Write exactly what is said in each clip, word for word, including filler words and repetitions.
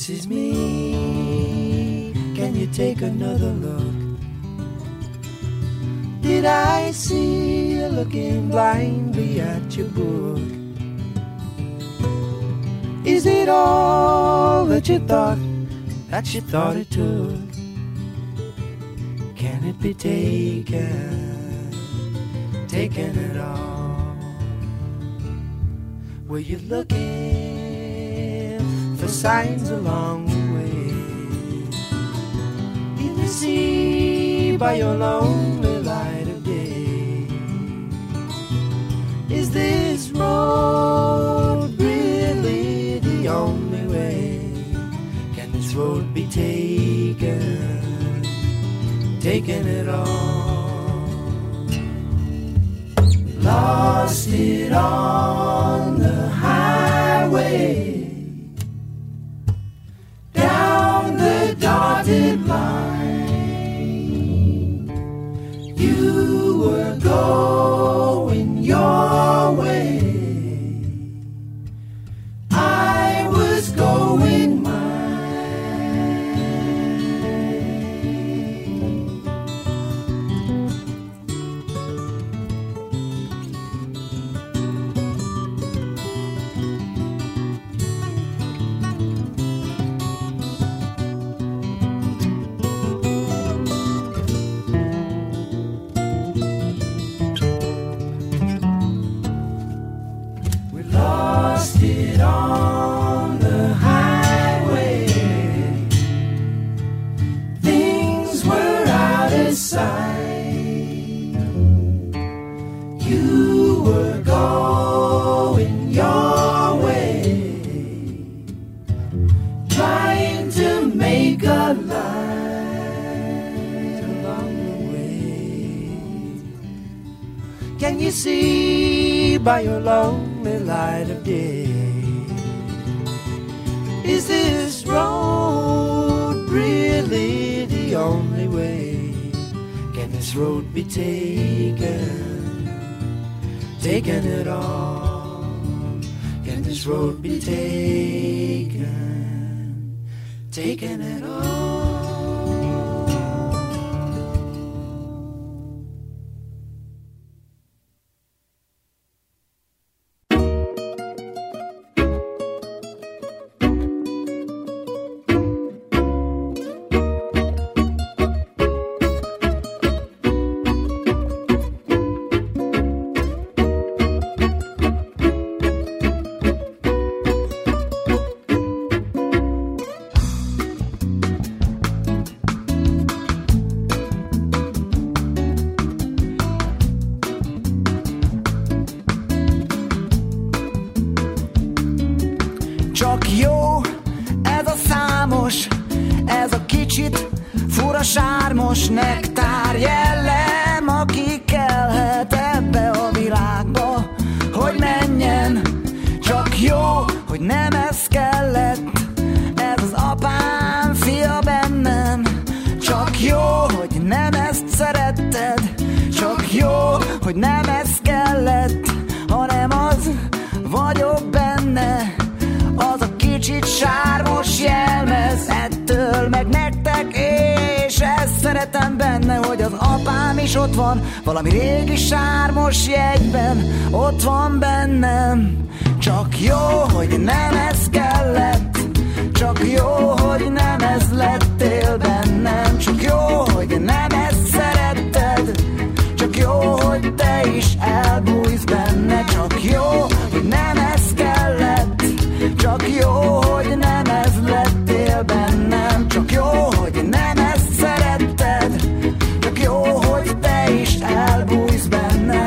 This is me. Can you take another look? Did I see you looking blindly at your book? Is it all that you thought, that you thought it took? Can it be taken, taken at all? Were you looking for signs along the way? In the sea by your lonely light of day? Is this road really the only way? Can this road be taken, taken at all? Lost it on the highway, down the dotted line. You were going your way, I was going mine. Lost it on the highway, things were out of sight. You were going your way, trying to make a light along the way. Can you see by your lonely light of day? Is this road really the only way? Can this road be taken, taken at all? Can this road be taken, taken at all? Csak jó ez a számos, ez a kicsit fura sármos nektár jellem, aki kellhet ebbe a világba, hogy menjen. Csak jó, hogy nem ez kellett, ez az apám fia bennem. Csak jó, hogy nem ezt szeretted, csak jó, hogy nem ez kellett, hanem az vagyok benne. Az a kicsit sármos jelmez, ettől meg nektek, és ezt szeretem benne, hogy az apám is ott van, valami régi sármos jegyben, ott van bennem. Csak jó, hogy nem ez kellett, csak jó, hogy nem ez lettél bennem. Csak jó, hogy nem ezt szeretted, csak jó, hogy te is elbújsz benne. Csak jó, hogy nem ez kellett, csak jó, hogy nem ez lettél bennem. Csak jó, hogy nem ezt szeretted, csak jó, hogy te is elbújsz benne.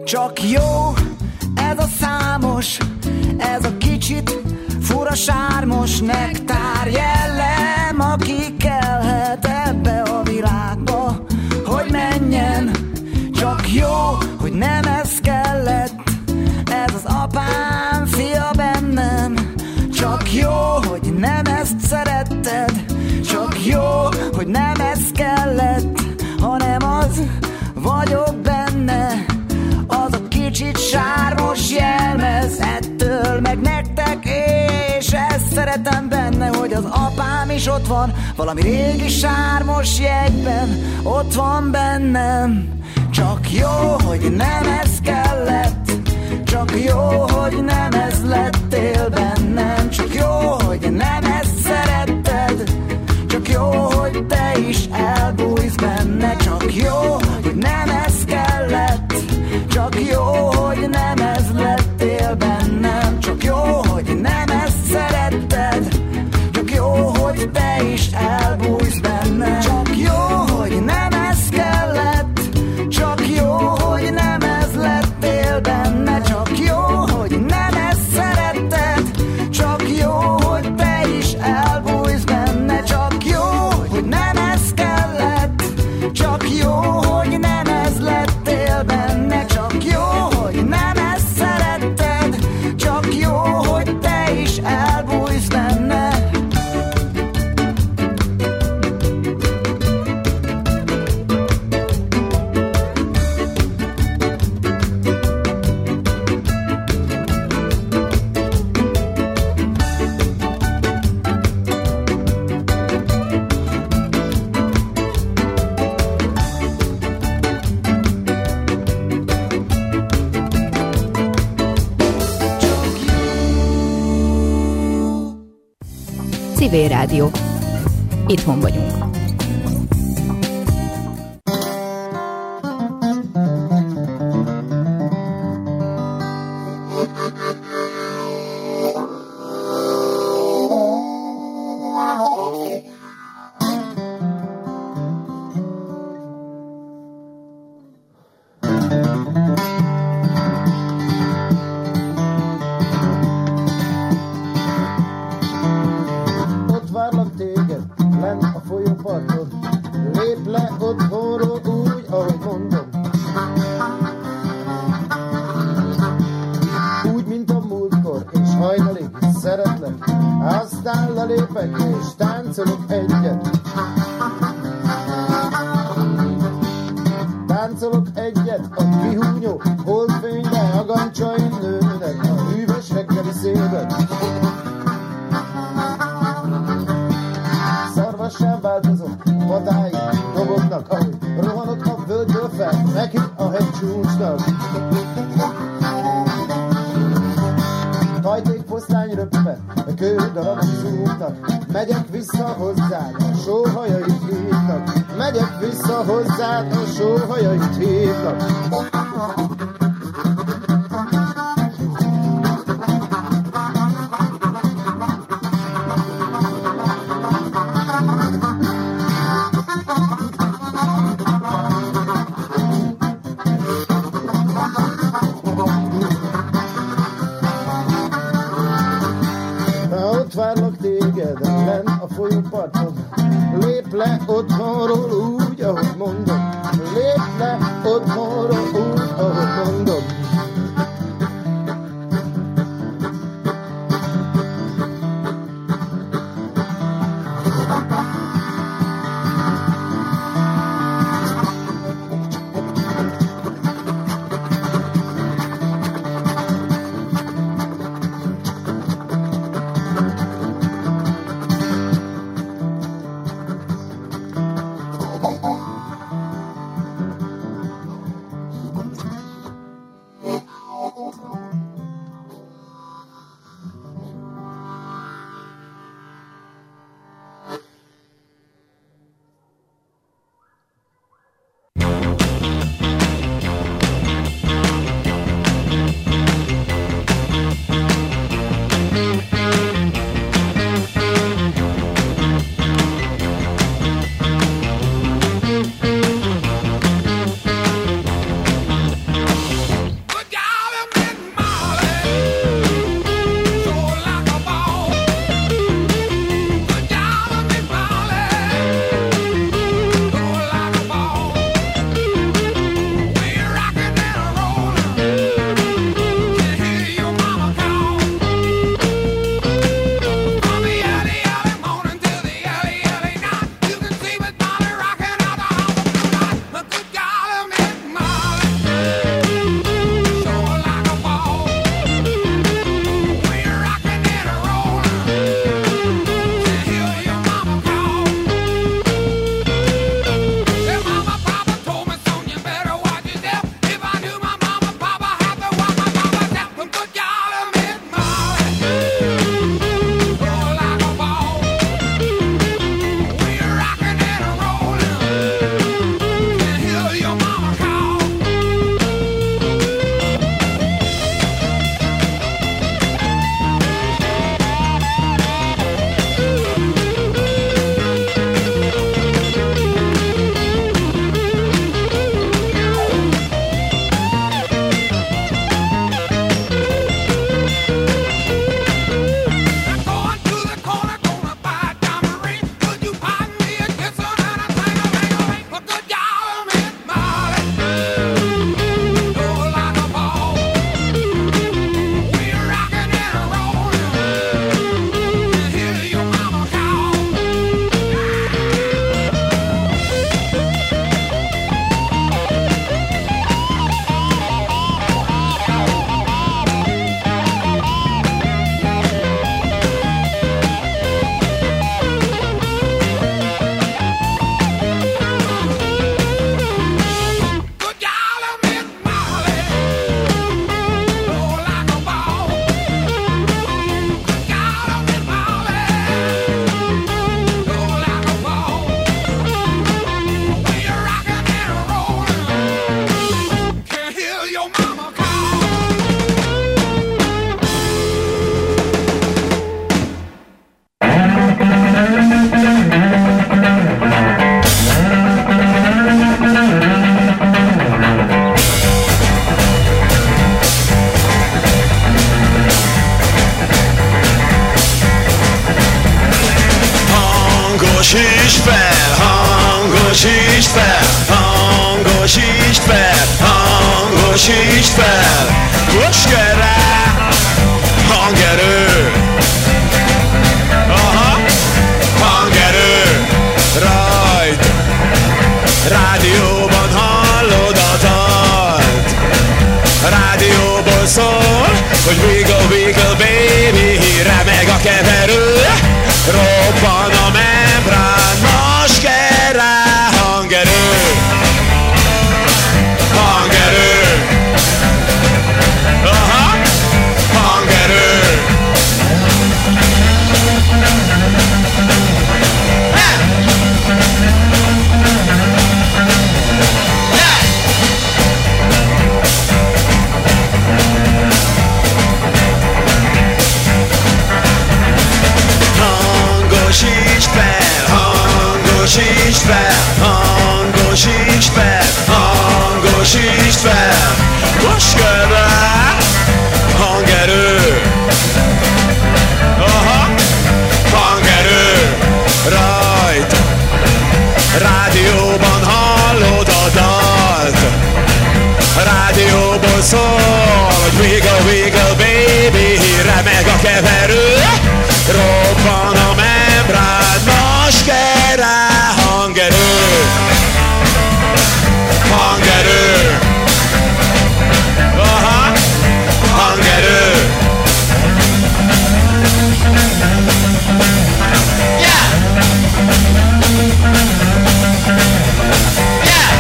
Csak jó ez a számos, ez a kicsit fura sármos nektár jellem, aki kellhet ebbe a világba, hogy menjen. Csak jó, hogy nem ez kellett, ez az apám fia bennem. Csak jó, hogy nem ezt szeretted, csak jó, hogy nem ez kellett, hanem az vagyok benne, az a kicsit sármos jelmez, ettől meg nektek, és ezt szeretem benne, hogy az apám is ott van, valami régi sármos jegyben, ott van bennem. Csak jó, hogy nem ez kellett, csak jó, hogy nem ez lettél bennem. Csak jó, hogy nem ezt szeretted, csak jó, hogy te is elbújsz benne. Csak jó, hogy nem ez kellett, csak jó, hogy nem ez lettél bennem. Csak jó, hogy nem ezt szeretted, csak jó, hogy te is elbújsz benne. Csak jó, hogy nem ez kellett, csak jó, hogy nem ez lettél benne. Csak jó, hogy nem ezt szeretted, csak jó, hogy te is elbújsz benne. Csak jó, hogy nem ez kellett, csak jó, hogy nem ez lettél benne. Csak jó, hogy nem ezt szeretted, csak jó, hogy te is elbújsz benne. Civil Rádió. Itthon vagyunk. hangosítsd fel, most kell rá hangerő. Aha, hangerő rajt, rádióban hallod a dalt. Rádióból szól, hogy wiggle, wiggle baby, remeg a keverő, robban a membrán, most kell rá hangerő. Hangerő. Aha, hangerő. Hey! Yeah! Hangosítsd fel, hangosítsd fel, hangosítsd fel, hangosítsd fel, most kell rá hangerő. Aha, hangerő rajt, rádióban hallod a dalt. Rádióból szól, hogy wiggle, wiggle baby, remeg a keverő, robban a membrán, most kell rá hangerő. Hangerő. Aha, hangerő. Yeah! Yeah!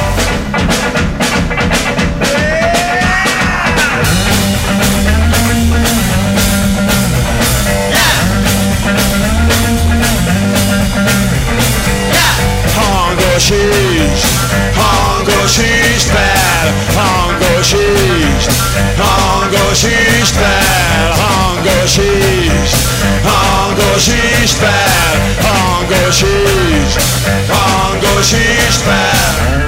Hangosítsd, hangosítsd fel, hangosítsd, hangosítsd fel, hangosítsd, hangosítsd fel, hangosítsd, hangosítsd fel.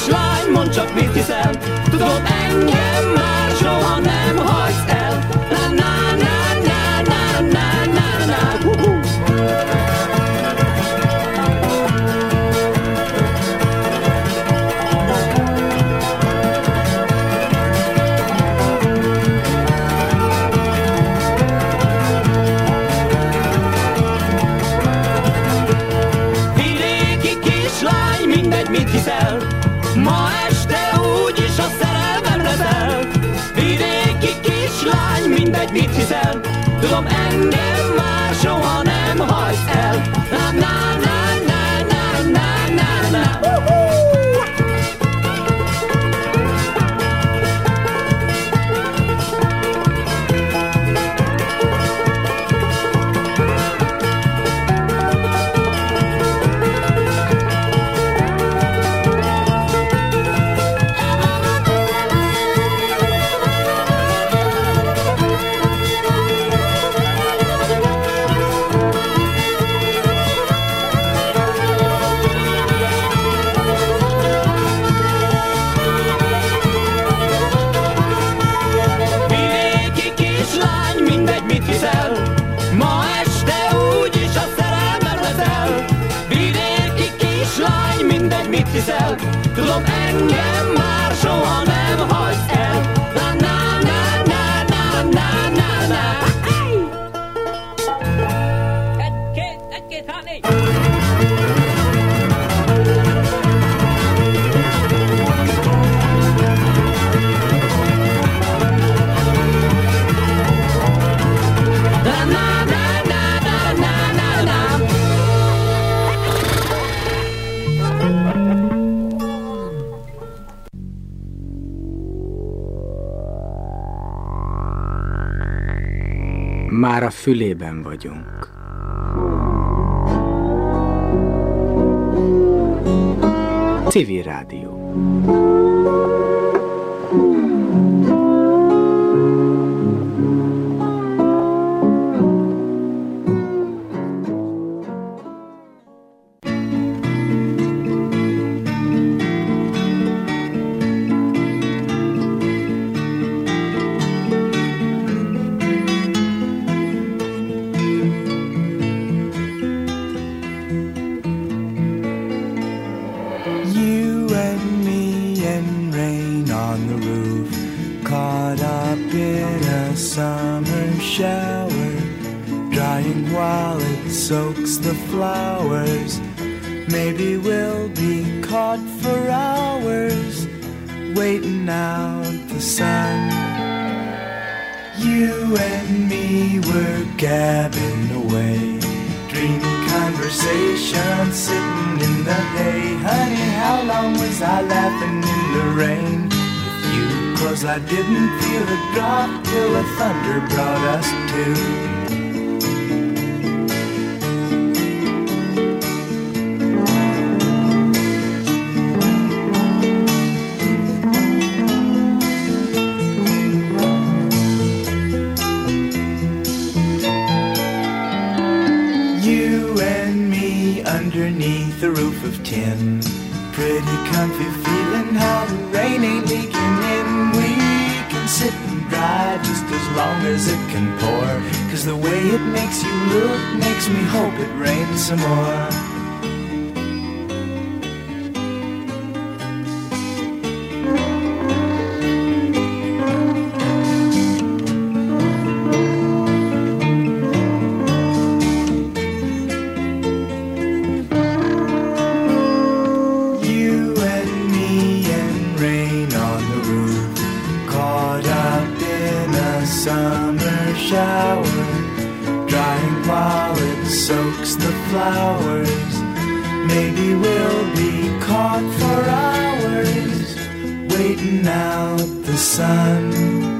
kislány, mondd csak mit hiszel. Tudod, engem már soha nem hagysz el. Na na na na na na na na. Uh-huh. Mit hiszel? Ma este úgyis a szerelmem leszel. Vidéki kislány, mindegy mit hiszel. Tudom, engem már soha nem hagysz el. Na na na na na na na na. Ma este úgyis a szerelmem leszel. Vidéki kislány, mindegy mit hiszel. Tudom, engem már soha nem hagysz el. Na na na na na na na na. Egy-két, egy-két, hát négy. Már a fülében vagyunk. Civil Rádió. Soaks the flowers. Maybe we'll be caught for hours, waiting out the sun. You and me were gabbing away, dreamy conversation, sitting in the hay. Honey, how long was I laughing in the rain with you? 'Cause I didn't feel a drop till the thunder brought us to. Underneath a roof of tin, pretty comfy feeling how the rain ain't leaking in. We can sit and dry just as long as it can pour, 'cause the way it makes you look makes me hope it rains some more. Flowers, maybe we'll be caught for hours, waiting out the sun.